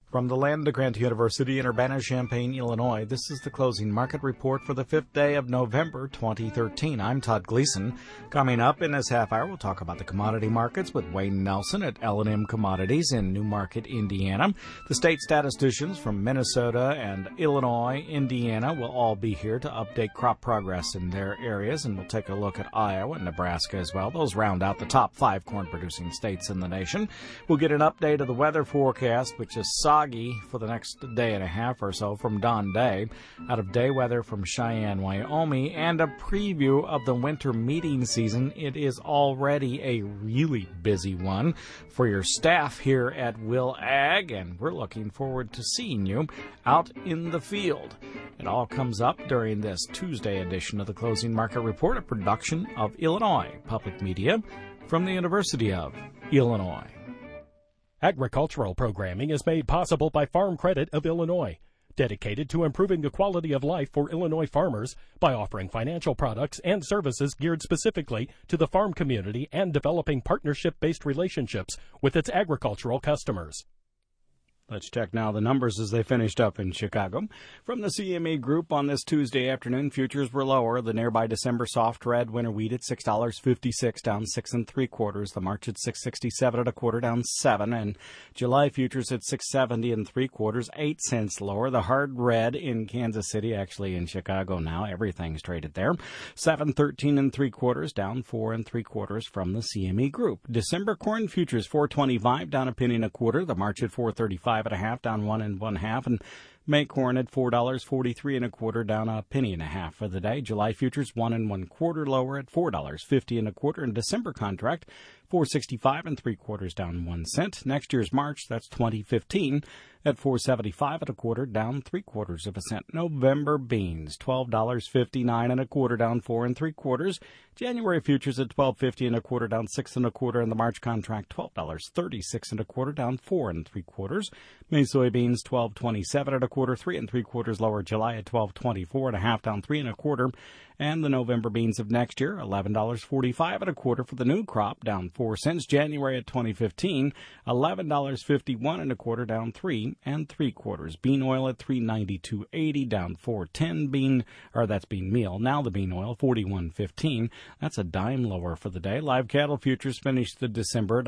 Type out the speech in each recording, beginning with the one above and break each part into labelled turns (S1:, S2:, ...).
S1: From the land-grant University in Urbana-Champaign, Illinois, this is the closing market report for the 5th day of November 2013. I'm Todd Gleason. Coming up in this half hour, we'll talk about the commodity markets with Wayne Nelson at L&M Commodities in Newmarket, Indiana. The state statisticians from Minnesota and Illinois, Indiana will all be here to update crop progress in their areas, and we'll take a look at Iowa and Nebraska as well. Those round out the top 5 corn-producing states in the nation. We'll get an update of the weather forecast, which is soggy for the next day and a half or so from Don Day, out of day weather from Cheyenne, Wyoming, and a preview of the winter meeting season. It is already a really busy one for your staff here at Will Ag, and we're looking forward to seeing you out in the field. It all comes up during this Tuesday edition of the Closing Market Report, a production of Illinois Public Media from the University of Illinois.
S2: Agricultural programming is made possible by Farm Credit of Illinois, dedicated to improving the quality of life for Illinois farmers by offering financial products and services geared specifically to the farm community and developing partnership-based relationships with its agricultural customers.
S1: Let's check now the numbers as they finished up in Chicago. From the CME Group on this Tuesday afternoon, futures were lower. The nearby December soft red winter wheat at $6.56, down 6 3/4. The March at $6.67 1/4, down 7, and July futures at $6.70 3/4, 8 cents lower. The hard red in Kansas City, actually in Chicago now, everything's traded there. $7.13 3/4, down 4 3/4 from the CME Group. December corn futures 4.25, down a penny and a quarter. The March at 4.35 1/2, down 1 1/2, and May corn at $4.43 1/4, down a penny and a half for the day. July futures 1 1/4 lower at $4.50 1/4, and December contract 4.65 3/4, down 1 cent. Next year's March, that's 2015, at 4.75 1/4, down 3/4 cent. November beans $12.59 1/4, down 4 3/4. January futures at $12.50 1/4, down 6 1/4, and the March contract $12.36 1/4, down 4 3/4. May soybeans $12.27 1/4, 3 3/4 lower. July at $12.24 1/2, down 3 1/4. And the November beans of next year, $11.45 1/4 for the new crop, down 4 cents. January at 2015, $11.51 1/4, down 3 3/4. Bean oil at $3.9280, down 4.10. That's bean meal. Now the bean oil, $41.15. That's a dime lower for the day. Live cattle futures finished the December at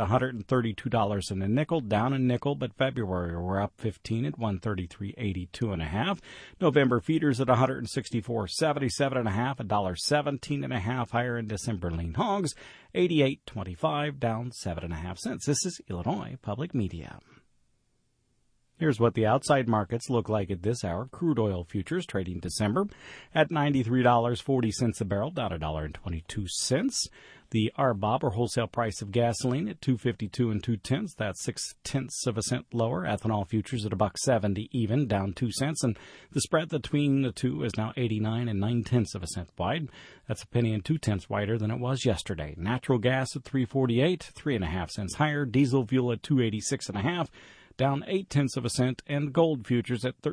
S1: $132 and a nickel, down a nickel, but February we're up 15 at $133.82 1/2. November feeders at $164.77 1/2. $1.17 1/2 higher in December. Lean hogs, $88.25, down 7 1/2 cents. This is Illinois Public Media. Here's what the outside markets look like at this hour. Crude oil futures trading December at $93.40 a barrel, down $1.22. The RBOB, or wholesale price of gasoline, at $2.52 2/10. That's 0.6 cents lower. Ethanol futures at $1.70 even, down 2 cents. And the spread between the two is now 89 9/10 cents wide. That's a penny and 2/10 wider than it was yesterday. Natural gas at $3.48, 3.5 cents higher. Diesel fuel at $2.86 1/2. Down 0.8 cents, and gold futures at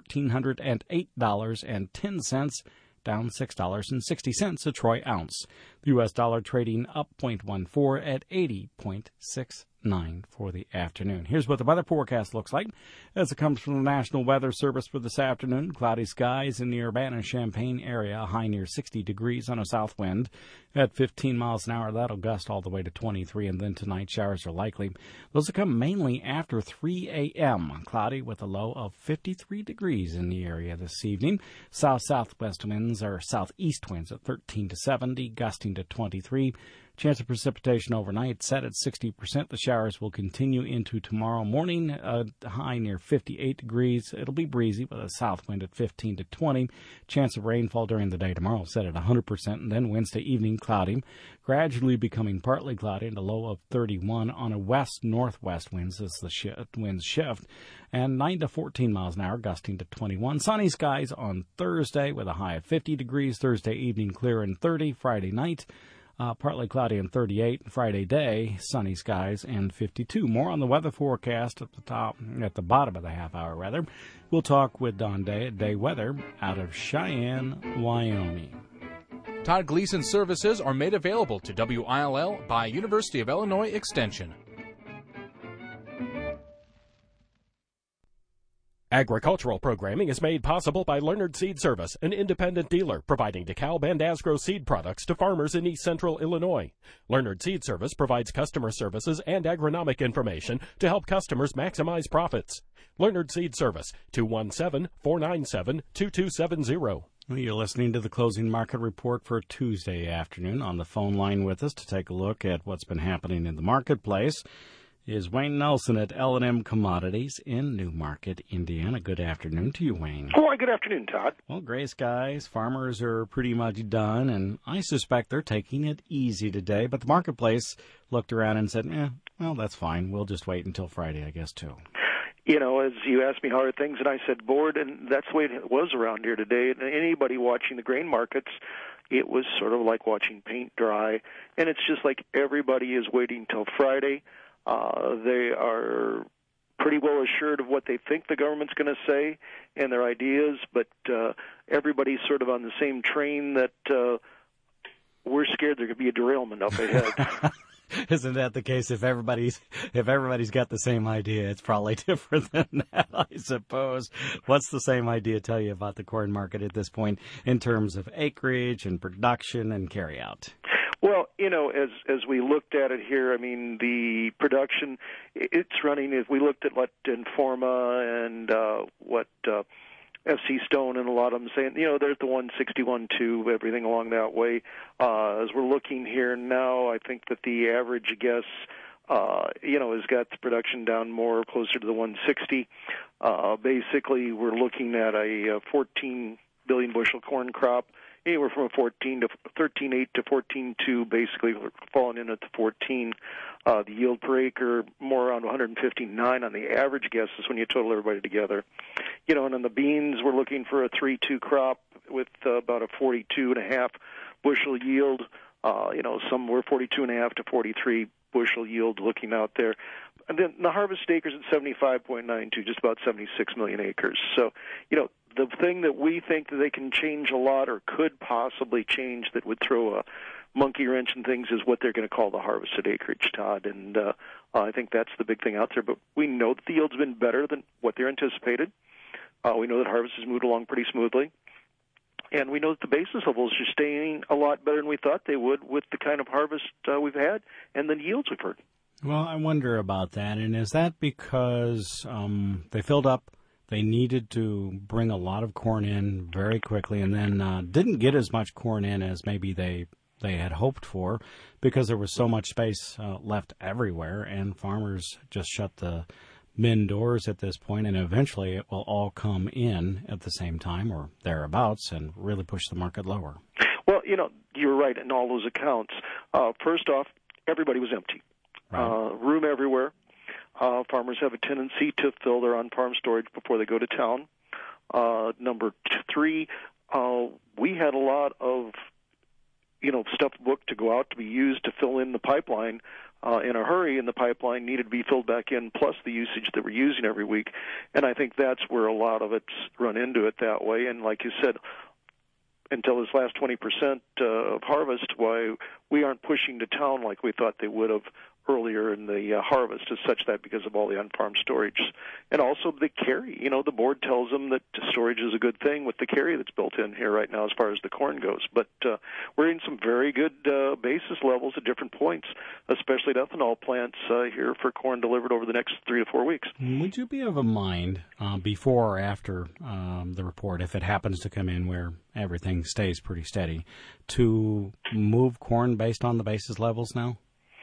S1: $1,308.10, down $6.60 a troy ounce. The U.S. dollar trading up 0.14 at 80.69 for the afternoon. Here's what the weather forecast looks like as it comes from the National Weather Service for this afternoon. Cloudy skies in the Urbana-Champaign area, high near 60 degrees on a south wind at 15 miles an hour. That'll gust all the way to 23, and then tonight showers are likely. Those will come mainly after 3 a.m. Cloudy with a low of 53 degrees in the area this evening. South-southwest winds or southeast winds at 13 to 70, gusting to 23. Chance of precipitation overnight set at 60%. The showers will continue into tomorrow morning, high near 58 degrees. It'll be breezy with a south wind at 15 to 20. Chance of rainfall during the day tomorrow set at 100%. And then Wednesday evening cloudy, gradually becoming partly cloudy and a low of 31 on a west-northwest winds as the winds shift. And 9 to 14 miles an hour, gusting to 21. Sunny skies on Thursday with a high of 50 degrees. Thursday evening clear and 30. Friday night, partly cloudy and 38. Friday day, sunny skies and 52. More on the weather forecast at the bottom of the half hour, rather. We'll talk with Don Day at Day Weather out of Cheyenne, Wyoming.
S3: Todd Gleason services are made available to WILL by University of Illinois Extension.
S2: Agricultural programming is made possible by Leonard Seed Service, an independent dealer providing DeKalb and Asgrow seed products to farmers in East Central Illinois. Leonard Seed Service provides customer services and agronomic information to help customers maximize profits. Leonard Seed Service, 217-497-2270.
S1: Well, you're listening to the Closing Market Report for Tuesday afternoon. On the phone line with us to take a look at what's been happening in the marketplace is Wayne Nelson at L&M Commodities in Newmarket, Indiana. Good afternoon to you, Wayne.
S4: Oh, good afternoon, Todd.
S1: Well, gray skies, farmers are pretty much done, and I suspect they're taking it easy today. But the marketplace looked around and said, well, that's fine. We'll just wait until Friday, I guess, too.
S4: You know, as you asked me how are things, and I said bored, and that's the way it was around here today. And anybody watching the grain markets, it was sort of like watching paint dry. And it's just like everybody is waiting till Friday. They are pretty well assured of what they think the government's going to say and their ideas, but everybody's sort of on the same train that we're scared there could be a derailment up ahead.
S1: Isn't that the case? If everybody's got the same idea, it's probably different than that, I suppose. What's the same idea tell you about the corn market at this point in terms of acreage and production and carryout?
S4: Well, you know, as we looked at it here, I mean, the production, it's running, as we looked at what Informa and what FC Stone and a lot of them saying, you know, there's the 161.2, everything along that way. As we're looking here now, I think that the average guess, you know, has got the production down more closer to the 160. Basically, we're looking at a 14 billion bushel corn crop. Anywhere from a 13.8 to 14.2, basically falling in at the 14. The yield per acre more around 159 on the average guesses when you total everybody together. You know, and on the beans, we're looking for a 3.2 crop with about a 42.5 bushel yield. You know, somewhere 42.5 to 43 bushel yield looking out there. And then the harvest acres at 75.92, just about 76 million acres. So, you know, the thing that we think that they can change a lot or could possibly change that would throw a monkey wrench in things is what they're going to call the harvested acreage, Todd. And I think that's the big thing out there. But we know that the yield's been better than what they're anticipated. We know that harvest has moved along pretty smoothly. And we know that the basis levels are staying a lot better than we thought they would with the kind of harvest we've had and the yields we've heard.
S1: Well, I wonder about that. And is that because they filled up, they needed to bring a lot of corn in very quickly and then didn't get as much corn in as maybe they had hoped for because there was so much space left everywhere and farmers just shut the bin doors at this point, and eventually it will all come in at the same time or thereabouts and really push the market lower?
S4: Well, you know, you're right in all those accounts. First off, everybody was empty.
S1: Right.
S4: Room everywhere. Farmers have a tendency to fill their on-farm storage before they go to town. Number 3, we had a lot of, you know, stuff booked to go out to be used to fill in the pipeline in a hurry, and the pipeline needed to be filled back in, plus the usage that we're using every week. And I think that's where a lot of it's run into it that way. And like you said, until this last 20% of harvest, why we aren't pushing to town like we thought they would have earlier in the harvest is such that because of all the on-farm storage. And also the carry. You know, the board tells them that storage is a good thing with the carry that's built in here right now as far as the corn goes. But we're in some very good basis levels at different points, especially at ethanol plants here for corn delivered over the next 3 to 4 weeks.
S1: Would you be of a mind before or after the report, if it happens to come in where everything stays pretty steady, to move corn based on the basis levels now?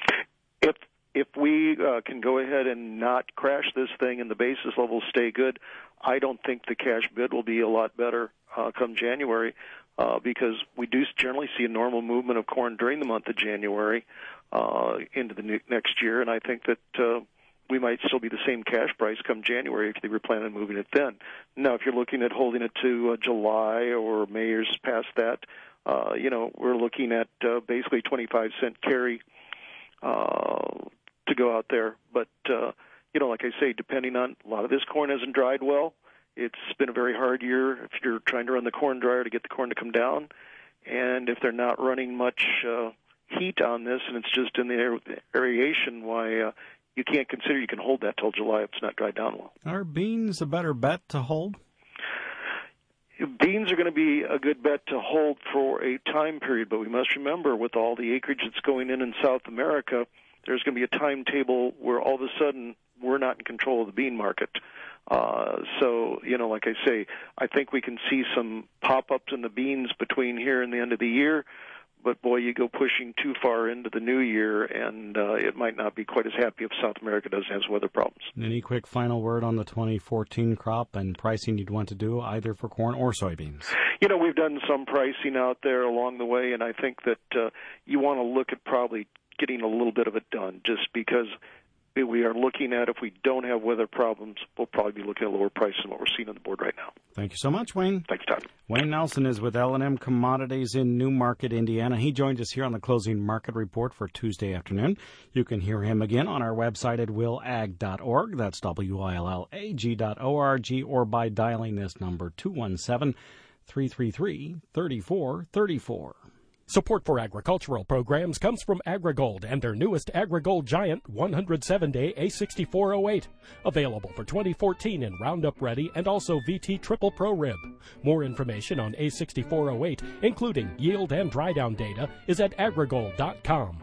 S4: If we can go ahead and not crash this thing and the basis levels stay good, I don't think the cash bid will be a lot better come January because we do generally see a normal movement of corn during the month of January into the next year, and I think that we might still be the same cash price come January if they were planning on moving it then. Now, if you're looking at holding it to July or May or past that, you know, we're looking at basically 25-cent carry to go out there. But, you know, like I say, depending on a lot of this corn hasn't dried well. It's been a very hard year if you're trying to run the corn dryer to get the corn to come down. And if they're not running much heat on this and it's just in the aeration, why you can't consider you can hold that till July if it's not dried down well.
S1: Are beans a better bet to hold?
S4: Beans are going to be a good bet to hold for a time period, but we must remember with all the acreage that's going in South America, there's going to be a timetable where all of a sudden we're not in control of the bean market. So, like I say, I think we can see some pop-ups in the beans between here and the end of the year, but boy, you go pushing too far into the new year, and it might not be quite as happy if South America doesn't have weather problems.
S1: Any quick final word on the 2014 crop and pricing you'd want to do either for corn or soybeans?
S4: We've done some pricing out there along the way, and I think that you want to look at probably getting a little bit of it done, just because we are looking at, if we don't have weather problems, we'll probably be looking at lower prices than what we're seeing on the board right now.
S1: Thank you so much, Wayne.
S4: Thanks, Todd.
S1: Wayne Nelson is with L&M Commodities in Newmarket, Indiana. He joined us here on the Closing Market Report for Tuesday afternoon. You can hear him again on our website at willag.org. That's WILLAG.org, or by dialing this number, 217-333-3434.
S2: Support for agricultural programs comes from AgriGold and their newest AgriGold Giant 107-day A6408. Available for 2014 in Roundup Ready and also VT Triple Pro Rib. More information on A6408, including yield and dry down data, is at agrigold.com.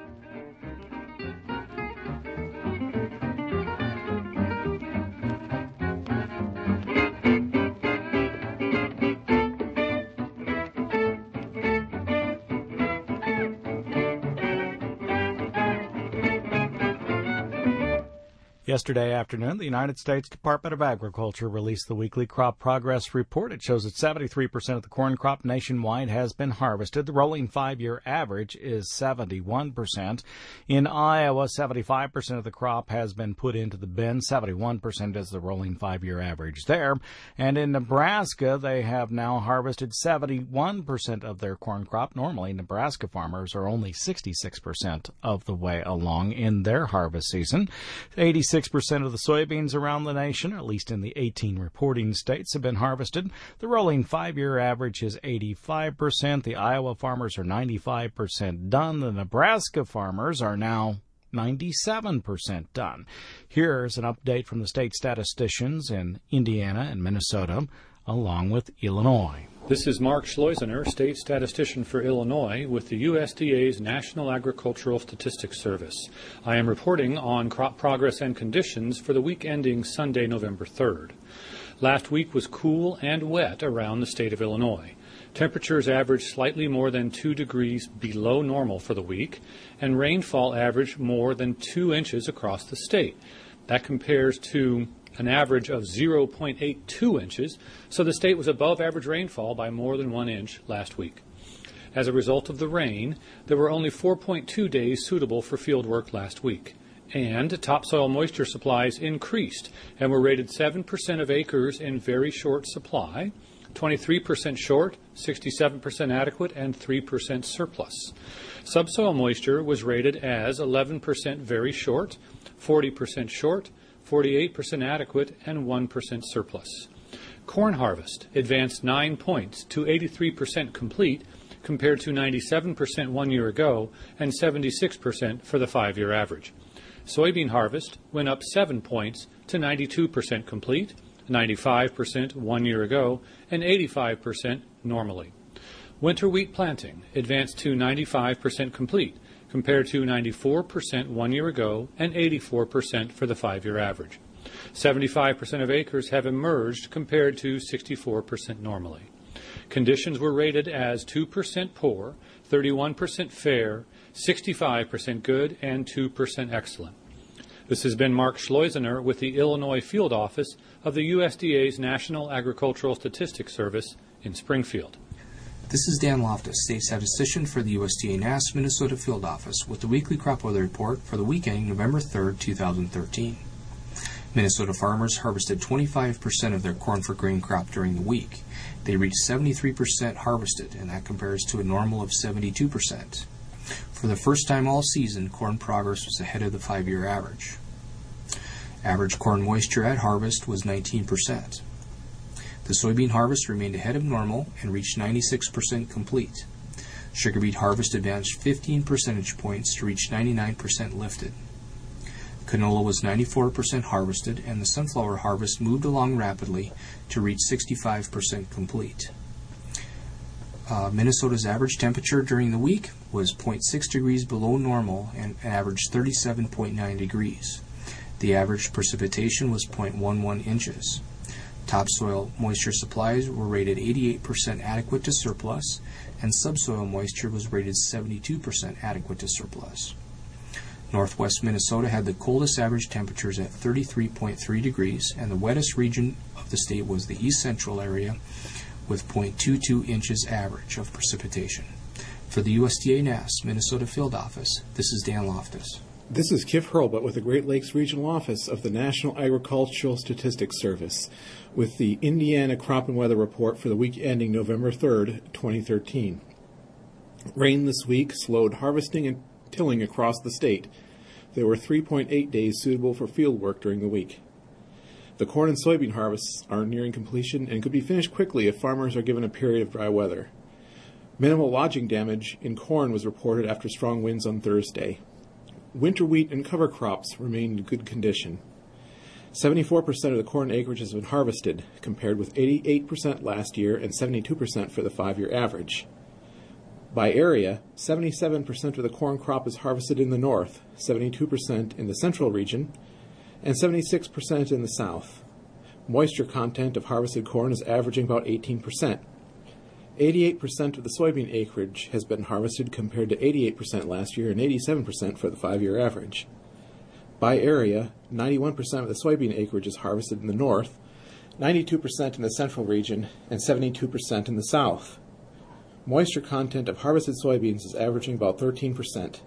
S1: Yesterday afternoon, the United States Department of Agriculture released the weekly crop progress report. It shows that 73% of the corn crop nationwide has been harvested. The rolling 5-year average is 71%. In Iowa, 75% of the crop has been put into the bin. 71% is the rolling 5-year average there. And in Nebraska, they have now harvested 71% of their corn crop. Normally, Nebraska farmers are only 66% of the way along in their harvest season. 86% of the soybeans around the nation, at least in the 18 reporting states, have been harvested. The rolling 5-year average is 85%. The Iowa farmers are 95% done. The Nebraska farmers are now 97% done. Here's an update from the state statisticians in Indiana and Minnesota, along with Illinois.
S5: This is Mark Schleusener, state statistician for Illinois with the USDA's National Agricultural Statistics Service. I am reporting on crop progress and conditions for the week ending Sunday, November 3rd. Last week was cool and wet around the state of Illinois. Temperatures averaged slightly more than 2 degrees below normal for the week, and rainfall averaged more than 2 inches across the state. That compares to an average of 0.82 inches, so the state was above average rainfall by more than 1 inch last week. As a result of the rain, there were only 4.2 days suitable for field work last week, and topsoil moisture supplies increased and were rated 7% of acres in very short supply, 23% short, 67% adequate, and 3% surplus. Subsoil moisture was rated as 11% very short, 40% short, 48% adequate, and 1% surplus. Corn harvest advanced 9 points to 83% complete compared to 97% 1 year ago and 76% for the 5-year average. Soybean harvest went up 7 points to 92% complete, 95% 1 year ago, and 85% normally. Winter wheat planting advanced to 95% complete, compared to 94% 1 year ago and 84% for the 5-year average. 75% of acres have emerged compared to 64% normally. Conditions were rated as 2% poor, 31% fair, 65% good, and 2% excellent. This has been Mark Schleusener with the Illinois Field Office of the USDA's National Agricultural Statistics Service in Springfield.
S6: This is Dan Loftus, state statistician for the USDA NASS Minnesota Field Office with the weekly crop weather report for the week ending November 3rd, 2013. Minnesota farmers harvested 25% of their corn for grain crop during the week. They reached 73% harvested, and that compares to a normal of 72%. For the first time all season, corn progress was ahead of the 5-year average. Average corn moisture at harvest was 19%. The soybean harvest remained ahead of normal and reached 96% complete. Sugar beet harvest advanced 15 percentage points to reach 99% lifted. Canola was 94% harvested, and the sunflower harvest moved along rapidly to reach 65% complete. Minnesota's average temperature during the week was 0.6 degrees below normal and averaged 37.9 degrees. The average precipitation was 0.11 inches. Topsoil moisture supplies were rated 88% adequate to surplus, and subsoil moisture was rated 72% adequate to surplus. Northwest Minnesota had the coldest average temperatures at 33.3 degrees, and the wettest region of the state was the east central area with 0.22 inches average of precipitation. For the USDA NASS Minnesota Field Office, this is Dan Loftus.
S7: This is Kif Hurlbut with the Great Lakes Regional Office of the National Agricultural Statistics Service with the Indiana Crop and Weather Report for the week ending November 3rd, 2013. Rain this week slowed harvesting and tilling across the state. There were 3.8 days suitable for field work during the week. The corn and soybean harvests are nearing completion and could be finished quickly if farmers are given a period of dry weather. Minimal lodging damage in corn was reported after strong winds on Thursday. Winter wheat and cover crops remain in good condition. 74% of the corn acreage has been harvested, compared with 88% last year and 72% for the 5-year average. By area, 77% of the corn crop is harvested in the north, 72% in the central region, and 76% in the south. Moisture content of harvested corn is averaging about 18%. 88% of the soybean acreage has been harvested compared to 88% last year and 87% for the 5-year average. By area, 91% of the soybean acreage is harvested in the north, 92% in the central region, and 72% in the south. Moisture content of harvested soybeans is averaging about 13%.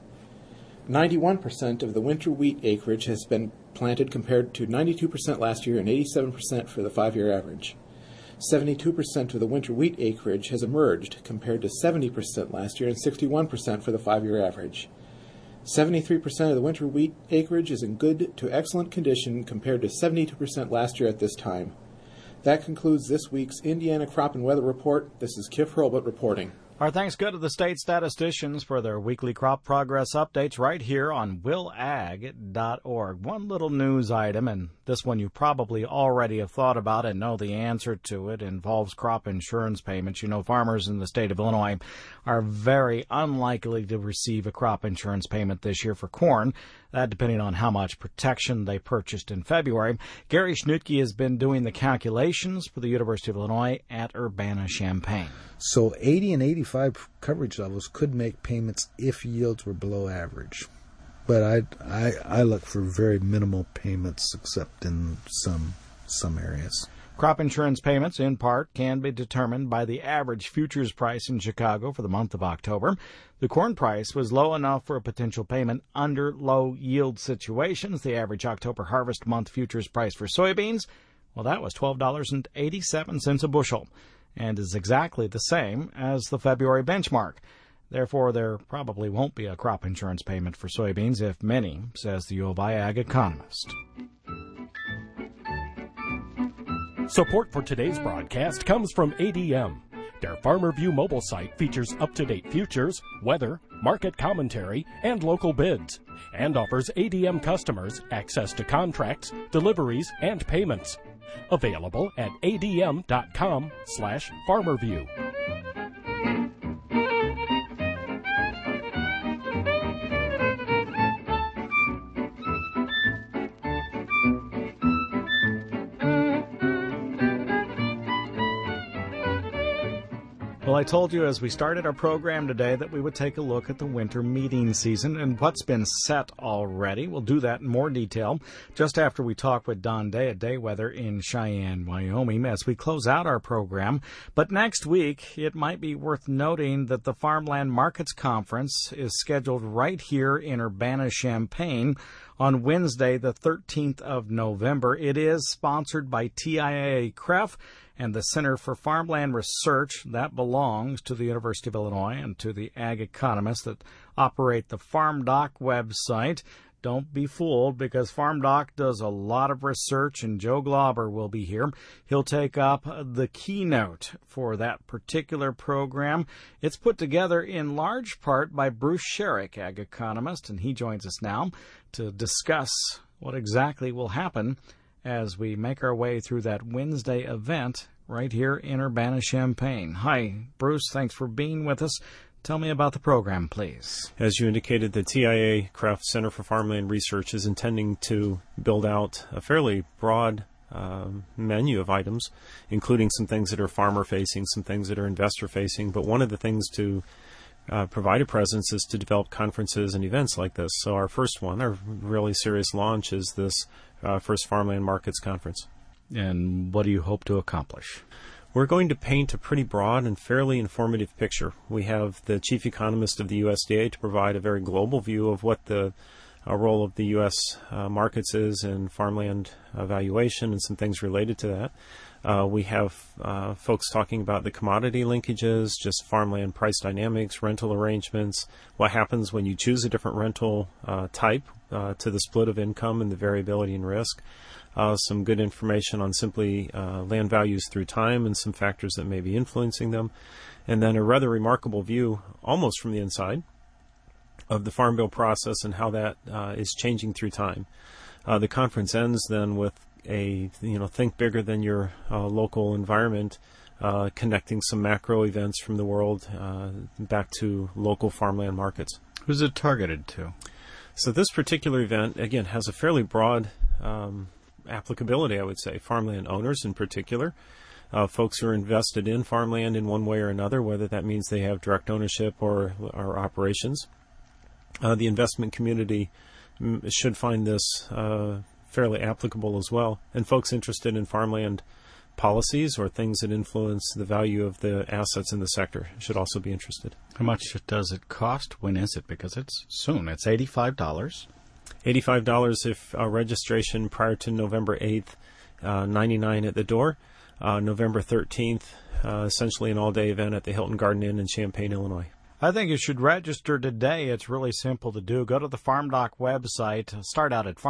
S7: 91% of the winter wheat acreage has been planted compared to 92% last year and 87% for the 5-year average. 72% of the winter wheat acreage has emerged compared to 70% last year and 61% for the 5-year average. 73% of the winter wheat acreage is in good to excellent condition compared to 72% last year at this time. That concludes this week's Indiana Crop and Weather Report. This is Kif Hurlbut reporting.
S1: Our thanks go to the state statisticians for their weekly crop progress updates right here on willag.org. One little news item, and this one you probably already have thought about and know the answer to it, involves crop insurance payments. You know, farmers in the state of Illinois are very unlikely to receive a crop insurance payment this year for corn, that depending on how much protection they purchased in February. Gary Schnutke has been doing the calculations for the University of Illinois at Urbana-Champaign.
S8: So 80 and 85 coverage levels could make payments if yields were below average. But I look for very minimal payments except in some areas.
S1: Crop insurance payments, in part, can be determined by the average futures price in Chicago for the month of October. The corn price was low enough for a potential payment under low-yield situations. The average October harvest month futures price for soybeans, well, that was $12.87 a bushel, and is exactly the same as the February benchmark. Therefore, there probably won't be a crop insurance payment for soybeans, if many, says the U of I ag economist.
S2: Support for today's broadcast comes from ADM. Their Farmer View mobile site features up-to-date futures, weather, market commentary, and local bids, and offers ADM customers access to contracts, deliveries, and payments. Available at adm.com/farmerview.
S1: Well, I told you as we started our program today that we would take a look at the winter meeting season and what's been set already. We'll do that in more detail just after we talk with Don Day at Day Weather in Cheyenne, Wyoming, as we close out our program. But next week, it might be worth noting that the Farmland Markets Conference is scheduled right here in Urbana-Champaign on Wednesday, the 13th of November. It is sponsored by TIAA-CREF and the Center for Farmland Research. That belongs to the University of Illinois and to the ag economists that operate the FarmDoc website. don't be fooled, because Farm Doc does a lot of research, and Joe Glauber will be here. He'll take up the keynote for that particular program. It's put together in large part by Bruce Sherrick, ag economist, and he joins us now to discuss what exactly will happen as we make our way through that Wednesday event right here in Urbana-Champaign. Hi, Bruce. Thanks for being with us. Tell me about the program, please.
S9: As you indicated, the TIA-CREF Center for Farmland Research is intending to build out a fairly broad menu of items, including some things that are farmer-facing, some things that are investor-facing. But one of the things to provide a presence is to develop conferences and events like this. So our first one, our really serious launch, is this first Farmland Markets Conference.
S1: And what do you hope to accomplish?
S9: We're going to paint a pretty broad and fairly informative picture. We have the chief economist of the USDA to provide a very global view of what the role of the U.S. Markets is in farmland valuation and some things related to that. We have folks talking about the commodity linkages, just farmland price dynamics, rental arrangements, what happens when you choose a different rental type to the split of income and the variability in risk. Some good information on simply land values through time and some factors that may be influencing them. And then a rather remarkable view, almost from the inside, of the Farm Bill process and how that is changing through time. The conference ends then with a, think bigger than your local environment, connecting some macro events from the world back to local farmland markets.
S1: Who's it targeted to?
S9: So this particular event, again, has a fairly broad applicability, I would say. Farmland owners in particular, folks who are invested in farmland in one way or another, whether that means they have direct ownership or operations. The investment community should find this fairly applicable as well. And folks interested in farmland policies or things that influence the value of the assets in the sector should also be interested.
S1: How much does it cost? When is it? Because it's soon. It's $85.
S9: $85 if registration prior to November 8th, $99 at the door. November 13th, essentially an all-day event at the Hilton Garden Inn in Champaign, Illinois.
S1: I think you should register today. It's really simple to do. Go to the FarmDoc website, start out at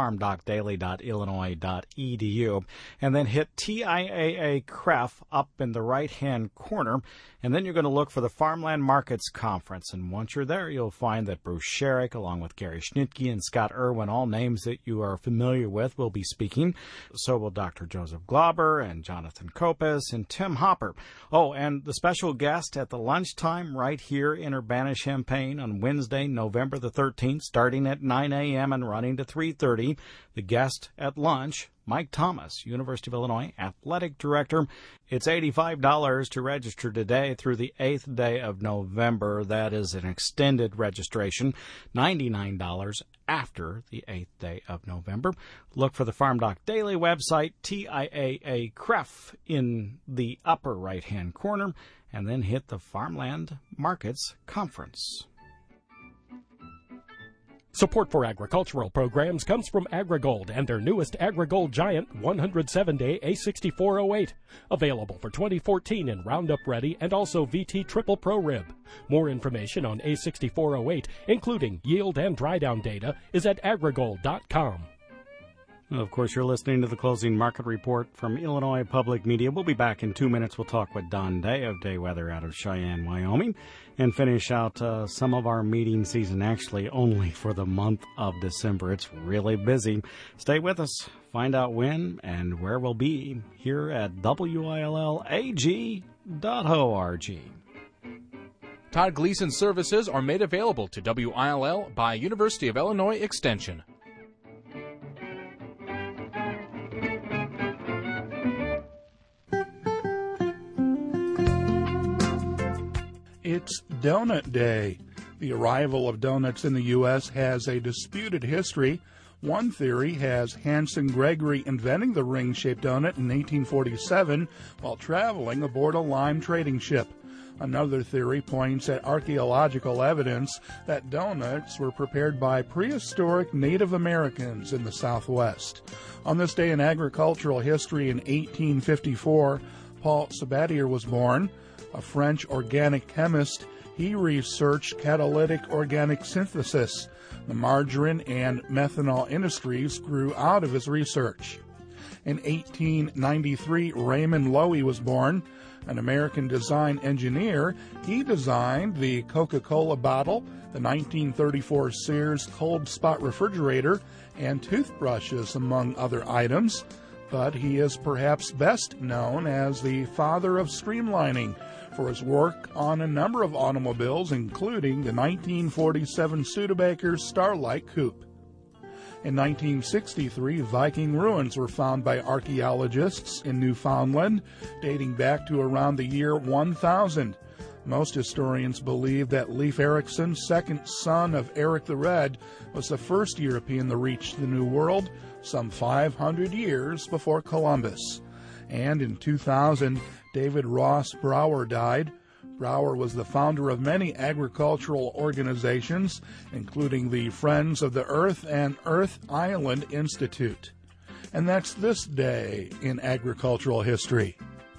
S1: farmdocdaily.illinois.edu, and then hit TIAA-CREF up in the right-hand corner, and then you're going to look for the Farmland Markets Conference. And once you're there, you'll find that Bruce Sherrick, along with Gary Schnitke and Scott Irwin, all names that you are familiar with, will be speaking. So will Dr. Joseph Glauber and Jonathan Kopis and Tim Hopper. Oh, and the special guest at the lunchtime right here in Urbana-Champaign on Wednesday, November the 13th, starting at 9 a.m. and running to 3:30. The guest at lunch, Mike Thomas, University of Illinois Athletic Director. It's $85 to register today through the 8th day of November. That is an extended registration. $99 after the 8th day of November. Look for the FarmDoc Daily website, TIAA-CREF, in the upper right-hand corner, and then hit the Farmland Markets Conference.
S2: Support for agricultural programs comes from AgriGold and their newest AgriGold Giant 107-day A6408. Available for 2014 in Roundup Ready and also VT Triple Pro Rib. More information on A6408, including yield and dry down data, is at agrigold.com.
S1: Of course, you're listening to the Closing Market Report from Illinois Public Media. We'll be back in 2 minutes. We'll talk with Don Day of Day Weather out of Cheyenne, Wyoming, and finish out some of our meeting season, actually only for the month of December. It's really busy. Stay with us. Find out when and where we'll be here at WILLAG.org.
S3: Todd Gleason services are made available to WILL by University of Illinois Extension.
S10: It's Donut Day. The arrival of donuts in the U.S. has a disputed history. One theory has Hanson Gregory inventing the ring-shaped donut in 1847 while traveling aboard a lime trading ship. Another theory points at archaeological evidence that donuts were prepared by prehistoric Native Americans in the Southwest. On this day in agricultural history in 1854, Paul Sabatier was born. A French organic chemist, He researched catalytic organic synthesis. The margarine and methanol industries grew out of his research. In 1893, Raymond Loewy was born. An American design engineer, he designed the Coca-Cola bottle, the 1934 Sears Cold Spot refrigerator, and toothbrushes, among other items. But he is perhaps best known as the father of streamlining for his work on a number of automobiles, including the 1947 Studebaker Starlight Coupe. In 1963, Viking ruins were found by archaeologists in Newfoundland, dating back to around the year 1000. Most historians believe that Leif Erikson, second son of Eric the Red, was the first European to reach the New World, some 500 years before Columbus. And in 2000, David Ross Brower died. Brower was the founder of many agricultural organizations, including the Friends of the Earth and Earth Island Institute. And that's this day in agricultural history.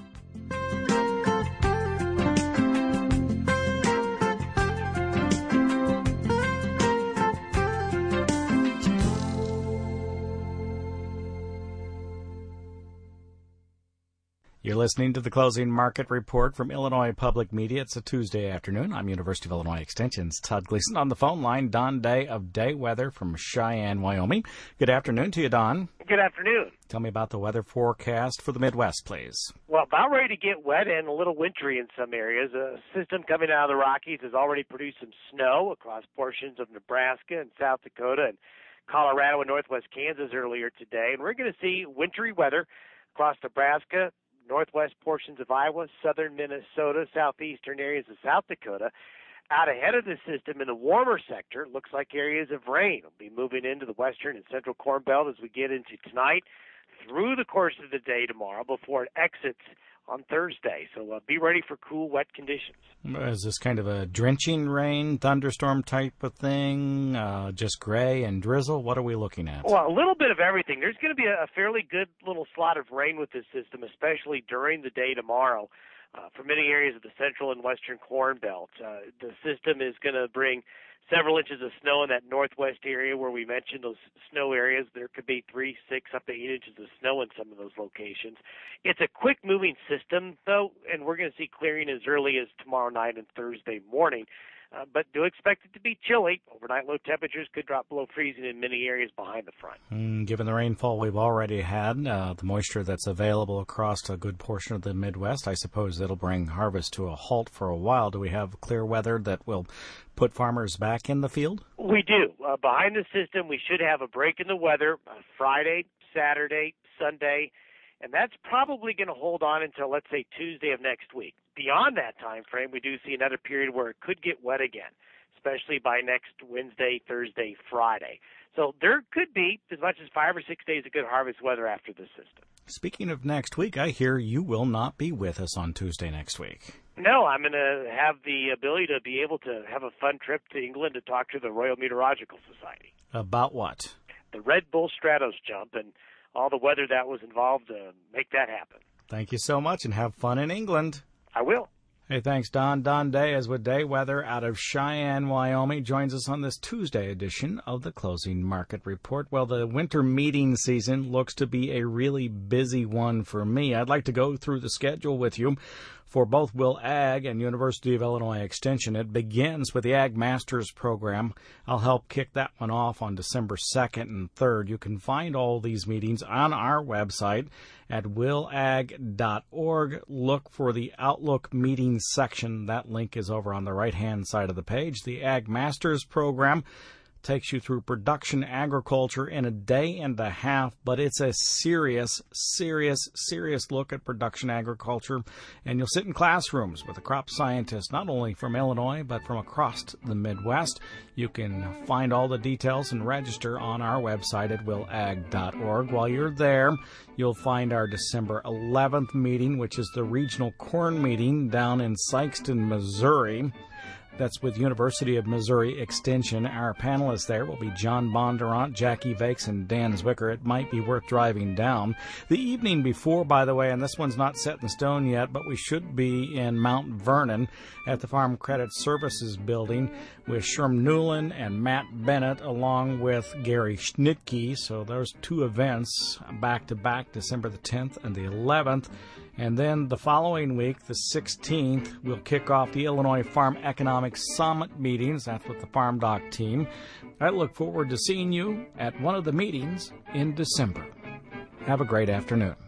S1: You're listening to the Closing Market Report from Illinois Public Media. It's a Tuesday afternoon. I'm University of Illinois Extension's Todd Gleason. On the phone line, Don Day of Day Weather from Cheyenne, Wyoming. Good afternoon to you, Don.
S11: Good afternoon.
S1: Tell me about the weather forecast for the Midwest, please.
S11: Well, about ready to get wet and a little wintry in some areas. A system coming out of the Rockies has already produced some snow across portions of Nebraska and South Dakota and Colorado and northwest Kansas earlier today. And we're going to see wintry weather across Nebraska, northwest portions of Iowa, southern Minnesota, southeastern areas of South Dakota. Out ahead of the system in the warmer sector, looks like areas of rain will be moving into the western and central Corn Belt as we get into tonight through the course of the day tomorrow before it exits on Thursday. So be ready for cool, wet conditions.
S1: Is this kind of a drenching rain, thunderstorm type of thing, just gray and drizzle? What are we looking at?
S11: Well, a little bit of everything. There's going to be a fairly good little slot of rain with this system, especially during the day tomorrow for many areas of the central and western Corn Belt. The system is going to bring several inches of snow in that northwest area where we mentioned those snow areas. There could be 3, 6, up to 8 inches of snow in some of those locations. It's a quick-moving system, though, and we're going to see clearing as early as tomorrow night and Thursday morning. But do expect it to be chilly. Overnight low temperatures could drop below freezing in many areas behind the front.
S1: Given the rainfall we've already had, the moisture that's available across a good portion of the Midwest, I suppose that'll bring harvest to a halt for a while. Do we have clear weather that will put farmers back in the field?
S11: We do. Behind the system, we should have a break in the weather Friday, Saturday, Sunday, and that's probably going to hold on until, let's say, Tuesday of next week. Beyond that time frame, we do see another period where it could get wet again, especially by next Wednesday, Thursday, Friday. So there could be as much as 5 or 6 days of good harvest weather after the system.
S1: Speaking of next week, I hear you will not be with us on Tuesday next week.
S11: No, I'm going to have the ability to be able to have a fun trip to England to talk to the Royal Meteorological Society.
S1: About what?
S11: The Red Bull Stratos jump and all the weather that was involved to make that happen.
S1: Thank you so much, and have fun in England.
S11: I will.
S1: Hey, thanks, Don. Don Day is with Day Weather out of Cheyenne, Wyoming. Joins us on this Tuesday edition of the Closing Market Report. Well, the winter meeting season looks to be a really busy one for me. I'd like to go through the schedule with you for both Will Ag and University of Illinois Extension. It begins with the Ag Masters program. I'll help kick that one off on December 2nd and 3rd. You can find all these meetings on our website at willag.org. Look for the Outlook Meetings section. That link is over on the right-hand side of the page. The Ag Masters program takes you through production agriculture in a day and a half, but it's a serious look at production agriculture. And you'll sit in classrooms with a crop scientist, not only from Illinois, but from across the Midwest. You can find all the details and register on our website at willag.org. While you're there, you'll find our December 11th meeting, which is the regional corn meeting down in Sikeston, Missouri. That's with University of Missouri Extension. Our panelists there will be John Bondurant, Jackie Vakes, and Dan Zwicker. It might be worth driving down. The evening before, by the way, and this one's not set in stone yet, but we should be in Mount Vernon at the Farm Credit Services Building with Sherm Newland and Matt Bennett along with Gary Schnitke. So those two events back-to-back, December the 10th and the 11th. And then the following week, the 16th, we'll kick off the Illinois Farm Economic Summit meetings. That's with the Farm Doc team. I look forward to seeing you at one of the meetings in December. Have a great afternoon.